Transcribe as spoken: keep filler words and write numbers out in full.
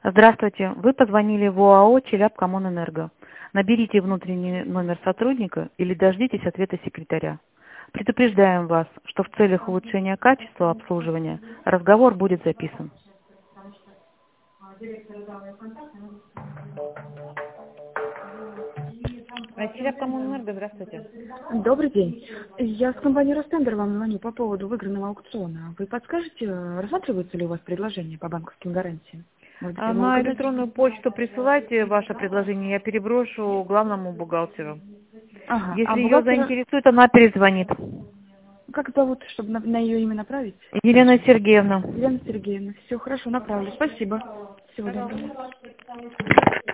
Здравствуйте. Вы позвонили в ОАО «Челябкоммунэнерго». Наберите внутренний номер сотрудника или дождитесь ответа секретаря. Предупреждаем вас, что в целях улучшения качества обслуживания разговор будет записан. Челябкоммунэнерго, здравствуйте. Добрый день. Я с компании «Ростендер» вам звоню по поводу выигранного аукциона. Вы подскажете, рассматриваются ли у вас предложения по банковским гарантиям? Может быть, А я могу На указать? электронную почту присылайте ваше предложение, я переброшу главному бухгалтеру. Ага. А Если ее бухгалтера, заинтересует, она перезвонит. как зовут, чтобы на, на ее имя направить? Елена Сергеевна. Елена Сергеевна. Все, хорошо, направлю. Спасибо. Всего доброго.